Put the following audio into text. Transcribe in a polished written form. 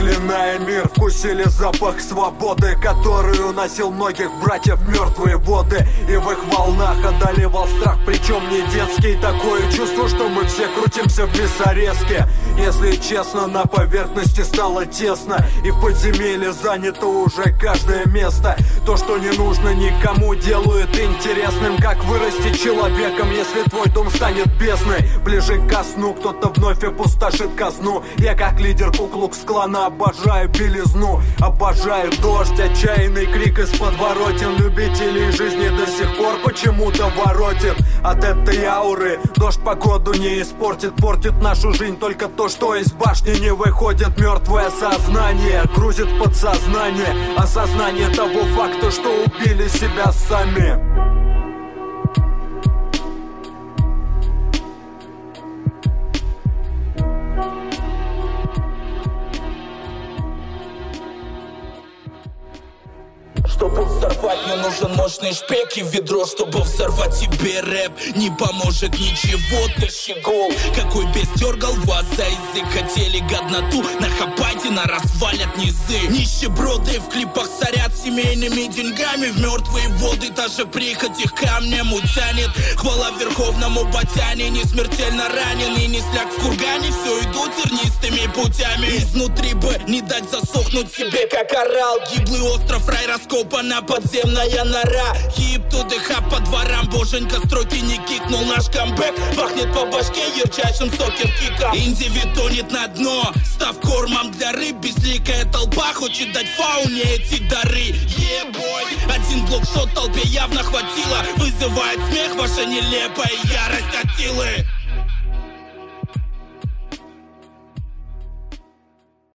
проклиная мир, вкусили запах свободы, который уносил многих братьев в мертвые воды. И в их волнах одолевал страх, причем не детский. Такое чувство, что мы все крутимся в лесорезке. Если честно, на поверхности стало тесно, и в подземелье занято уже каждое место. То, что не нужно никому, делает интересным. Как вырасти человеком, если твой дом станет бездной? Ближе ко сну кто-то вновь опустошит казну. Я как лидер Ку-Клукс-клана обожаю белизну, обожаю дождь, отчаянный крик из подворотен. Любителей жизни до сих пор почему-то воротит от этой ауры. Дождь погоду не испортит, портит нашу жизнь только то, что из башни не выходит. Мертвое сознание грузит подсознание, осознание того факта, что убили себя сами. Чтобы взорвать, мне нужен мощный шпек и ведро. Чтобы взорвать тебе рэп, не поможет ничего. Ты щегол, какой бес дергал вас за язык. Хотели годноту, нахапайте, на развалят низы. Нищеброды в клипах сорят семейными деньгами. В мертвые воды даже прихоть их камнем утянет. Хвала верховному батяне, не смертельно ранен и не сляг в кургане. Все идут тернистыми путями. Изнутри бы не дать засохнуть себе, как орал. Гиблый остров, рай раскопана подземная нора. Хип тудыха по дворам, боженька строки не кикнул. Наш камбэк бахнет по башке ярчайшим сокер киком. Инди тонет на дно, став кормом для рыб. Безликая толпа хочет дать фауне эти дары. Ебой, один блокшот толпе явно хватило. Вызывает смех ваша нелепая ярость Аттилы.